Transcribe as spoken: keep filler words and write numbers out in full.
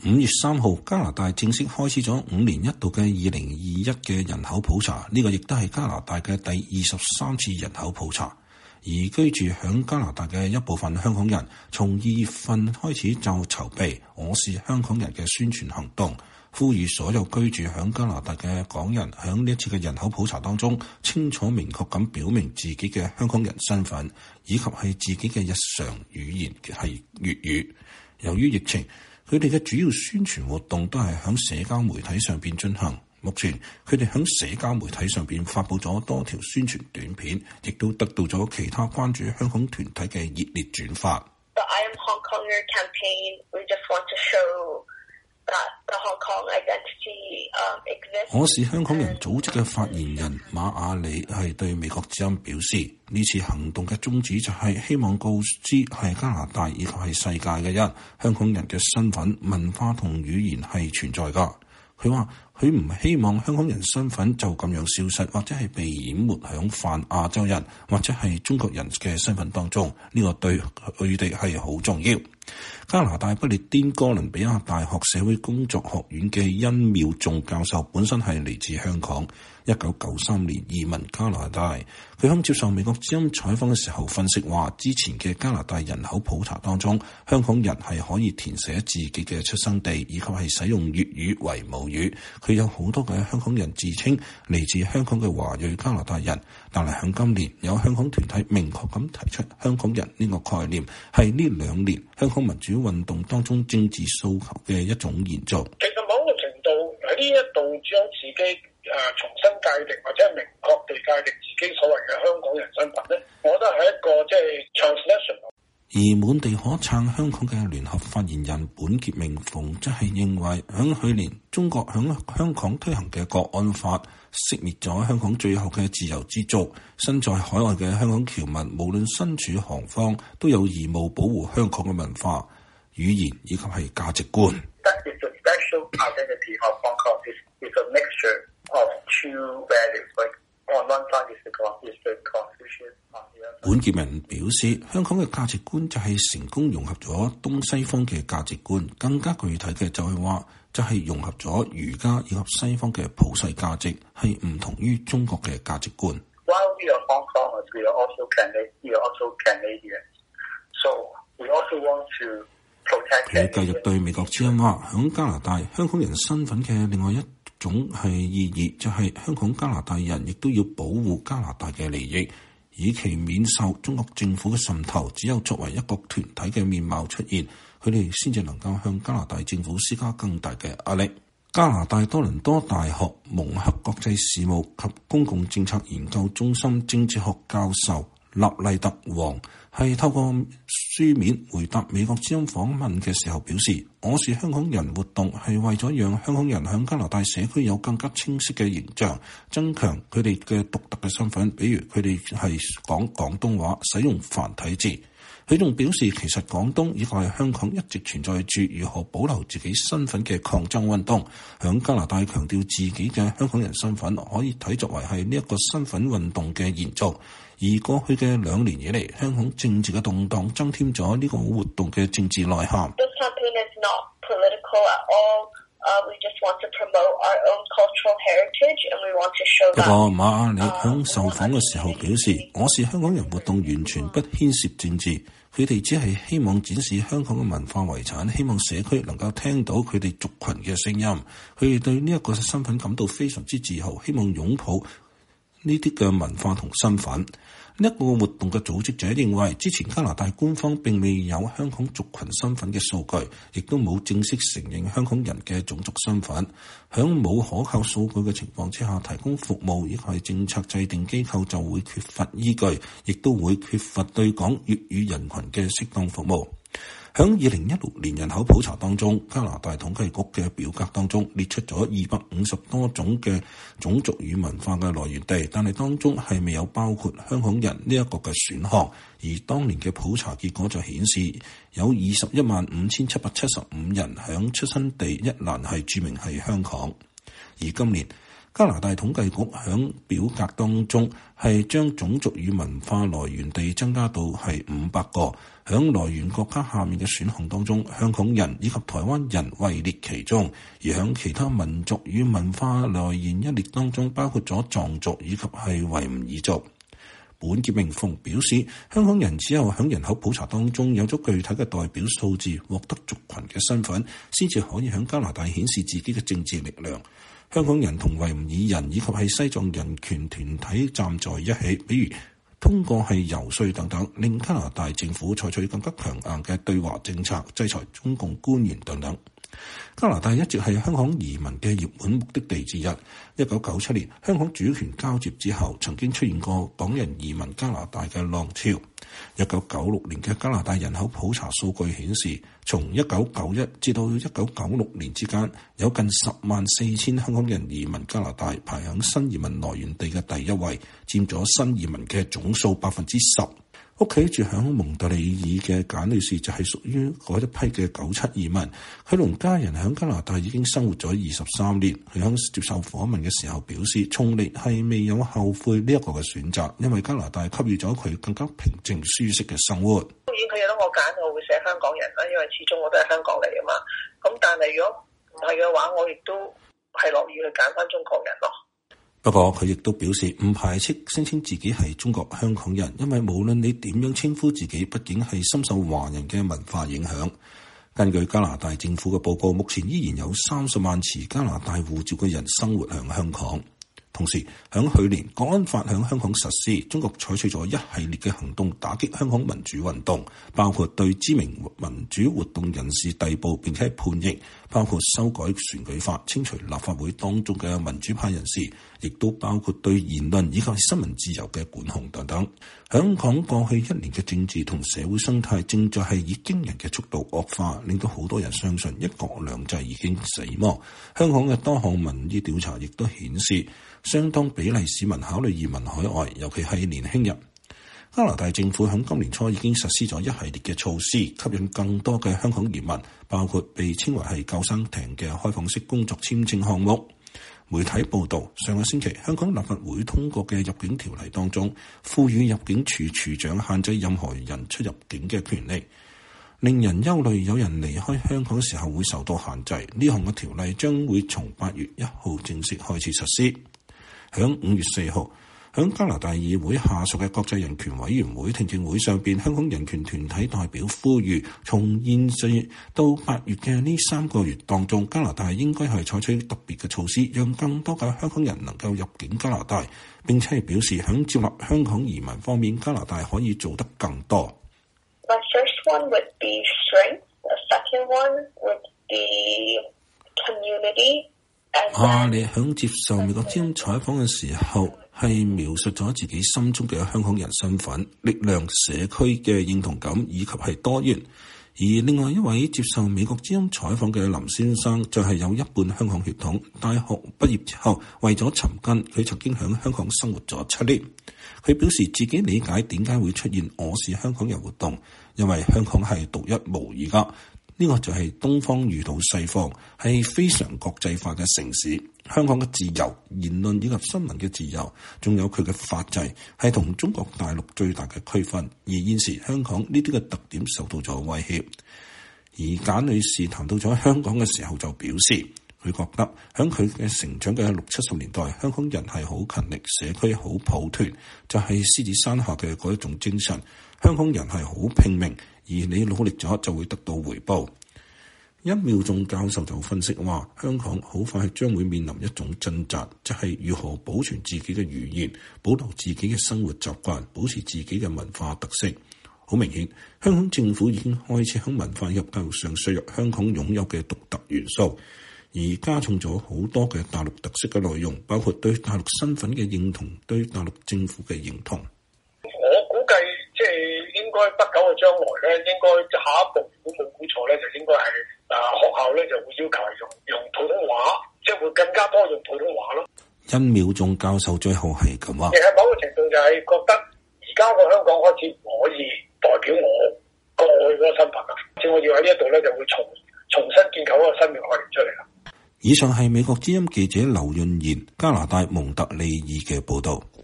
五月三號，加拿大正式開始咗五年一度嘅二零二一嘅人口普查，呢、這個亦都係加拿大嘅第二十三次人口普查。而居住響加拿大嘅一部分香港人，從二月份開始就籌備我是香港人嘅宣傳行動，呼籲所有居住響加拿大嘅港人響呢一次嘅人口普查當中，清楚明確咁表明自己嘅香港人身份，以及係自己嘅日常語言係粵語。由於疫情，佢哋嘅主要宣傳活動都係響社交媒體上邊進行。目前佢哋響社交媒體上邊發佈咗多條宣傳短片，亦都得到咗其他關注香港團體嘅熱烈轉發。 The I Am Hong Konger campaign, we just want to show that the Hong Kong identity exists. 我是香港人組織嘅發言人馬雅里係對美國之音表示，呢次行動嘅宗旨就係希望告知係加拿大以及係世界嘅人，香港人嘅身份、文化同語言係存在㗎。佢話佢唔希望香港人身份就咁樣消失，或者係被淹沒響泛亞洲人或者係中國人嘅身份當中，呢個對佢哋係好重要。加拿大不列顛哥倫比亞大學社會工作學院嘅殷妙仲教授本身係嚟自香港，一九九三年移民加拿大。佢喺接受美國之音採訪嘅時候分析話，之前嘅加拿大人口普查當中，香港人係可以填寫自己嘅出生地，以及係使用粵語為母語。佢有好多嘅香港人自稱嚟自香港嘅華裔加拿大人，但係喺今年有香港團體明確咁提出香港人呢個概念係呢兩年香港民主運動當中政治訴求嘅一種延續。 其實某個程度喺呢一度將自己誒、呃、重新界定或者係明確地界定自己所謂嘅香港人身份咧，我覺得係一個即係 transnational。 而滿地可撐香港嘅聯合發言人本傑明鳳則係認為，響去年中國響香港推行嘅國安法熄滅咗香港最後嘅自由之燭，身在海外嘅香港僑民無論身處何方，都有義務保護香港嘅文化、語言以及係價值觀。本傑明表示，香港嘅價值觀就係成功融合咗東西方嘅價值觀，更加具體嘅就係話，就係融合咗儒家以及西方嘅普世價值，係唔同於中國嘅價值觀。 While we are Hong Kongers, we are also Canadians. We are also Canadians. So we also want to protect. 佢繼續對美國之音話，響加拿大香港人身份嘅另外一種係意義，就係香港加拿大人亦都要保護加拿大嘅利益，以其免受中國政府嘅滲透。只有作為一個團體嘅面貌出現，佢哋先至能夠向加拿大政府施加更大嘅壓力。加拿大多倫多大學蒙克國際事務及公共政策研究中心政治學教授納麗特王係透過書面回答美國之音訪問嘅時候表示，我是香港人活動係為咗讓香港人喺加拿大社區有更加清晰嘅形象，增強佢哋嘅獨特嘅身份，比如佢哋係講廣東話，使用繁體字。佢仲表示，其實廣東以及係香港一直存在住如何保留自己身份嘅抗爭運動，響加拿大強調自己嘅香港人身份可以睇作為係呢一個身份運動嘅延續。而過去嘅兩年以嚟，香港政治嘅動盪增添咗呢個活動嘅政治內涵。 This campaign is not political at all. Uh, we just want to promote our own cultural heritage, and we want to show that. 不過馬雅里響受訪嘅時候表示，我是香港人活動完全不牽涉政治，佢哋只係希望展示香港嘅文化遺產，希望社區能夠聽到佢哋族群嘅聲音。佢哋對呢一個身份感到非常之自豪，希望擁抱呢啲嘅文化同身份。呢一個活動嘅組織者認為，之前加拿大官方並未有香港族群身份嘅數據，亦都冇正式承認香港人嘅種族身份。響冇可靠數據嘅情況之下，提供服務亦係政策制定機構就會缺乏依據，亦都會缺乏對講粵語人群嘅適當服務。響二零一六年人口普查當中，加拿大統計局嘅表格當中列出咗二百五十多種嘅種族與文化嘅來源地，但係當中係未有包括香港人呢一個嘅選項。而當年嘅普查結果就顯示，有二十一萬五千七百七十五人響出生地一欄係注明係香港。而今年加拿大統計局響表格當中係將種族與文化來源地增加到係五百個，響來源國家下面嘅選項當中，香港人以及台灣人位列其中，而響其他民族與文化來源一列當中，包括咗藏族以及係維吾爾族。本傑明鳳表示，香港人只有喺人口普查當中有咗具體嘅代表數字，獲得族群嘅身份，先至可以喺加拿大顯示自己嘅政治力量。香港人同維吾爾人以及係西藏人權團體站在一起，比如通過係遊說等等，令加拿大政府採取更加強硬嘅對華政策，制裁中共官員等等。加拿大一直係香港移民嘅熱門目的地之一。一九九七年香港主權交接之後，曾經出現過港人移民加拿大嘅浪潮。一九九六年嘅加拿大人口普查數據顯示，從一九九一至到一九九六年之間，有近十萬四千香港人移民加拿大，排喺新移民來源地嘅第一位，佔咗新移民嘅總數百分之十。屋企住響蒙特利爾嘅簡女士就係屬於嗰一批嘅九七移民，佢同家人響加拿大已經生活咗二十三年。佢響接受訪問嘅時候表示，從嚟係未有後悔呢一個嘅選擇，因為加拿大給予咗佢更加平靜舒適嘅生活。 當然佢有得我揀，我會寫香港人啦，因為始終我都係香港嚟啊嘛。咁但係如果唔係嘅話，我亦都係樂意去揀翻中國人咯。 不過佢亦都表示唔排斥聲稱自己係中國香港人，因為無論你點樣稱呼自己，畢竟係深受華人嘅文化影響。根據加拿大政府嘅報告，目前依然有三十萬持加拿大護照嘅人生活喺香港。同時，響去年國安法響香港實施，中國採取咗一系列嘅行動打擊香港民主運動，包括對知名民主活動人士逮捕並且判刑，包括修改選舉法、清除立法會當中嘅民主派人士，亦都包括對言論以及新聞自由嘅管控等等。香港過去一年嘅政治同社會生態正在係以驚人嘅速度惡化，令到好多人相信一國兩制已經死亡。香港嘅多項民意調查亦都顯示，相當比例市民考慮移民海外，尤其係年輕人。加拿大政府喺今年初已經實施咗一系列嘅措施，吸引更多嘅香港移民，包括被稱為係救生艇嘅開放式工作簽證項目。媒體報道，上個星期香港立法會通過嘅入境條例當中，賦予入境處處長限制任何人出入境嘅權利，令人憂慮有人離開香港嘅時候會受到限制。呢項嘅條例將會從八月一號正式開始實施。響五月四號，響加拿大議會下屬嘅國際人權委員會聽證會上邊，香港人權團體代表呼籲，從現在到八月嘅呢三個月當中，加拿大應該係採取特別嘅措施，讓更多嘅香港人能夠入境加拿大。並且係表示響接納香港移民方面，加拿大可以做得更多。 My first one would be strength. The second one would be community. 啊！你響接受美國之音採訪嘅時候，係描述咗自己心中嘅香港人身份、力量、社區嘅認同感以及係多元。而另外一位接受美國之音採訪嘅林先生，就係有一半香港血統。大學畢業之後，為咗尋根，佢曾經喺香港生活咗七年。佢表示自己理解點解會出現我是香港人活動，因為香港係獨一無二噶。呢個就係東方遇到西方，係非常國際化嘅城市。香港嘅自由、言論以及新聞嘅自由，仲有佢嘅法制，係同中國大陸最大嘅區分。而現時香港呢啲嘅特點受到咗威脅。而簡女士談到咗香港嘅時候，就表示佢覺得喺佢嘅成長嘅六七十年代，香港人係好勤力，社區好抱團，就係、是、獅子山下嘅嗰一種精神。香港人係好拼命，而你努力咗就會得到回報。一秒鐘教授就分析話，香港好快將會面臨一種掙扎，就係、是、如何保存自己嘅語言，保留自己嘅生活習慣，保持自己嘅文化特色。好明顯，香港政府已經開始喺文化入教育上削弱香港擁有嘅獨特元素，而加重咗好多嘅大陸特色嘅內容，包括對大陸身份嘅認同，對大陸政府嘅認同。 即係應該不久嘅將來咧，應該下一步如果冇估錯咧，就應該係啊學校咧就會要求用用普通話，即係會更加多用普通話咯。 一秒鐘教授最後係咁啊！ 其實某個程度就係覺得而家個香港開始唔可以代表我過去嗰個身份啦，所以我要喺呢一度咧就會重重新建構一個新嘅概念出嚟啦。 以上係美國之音記者劉潤賢加拿大蒙特利爾嘅報導。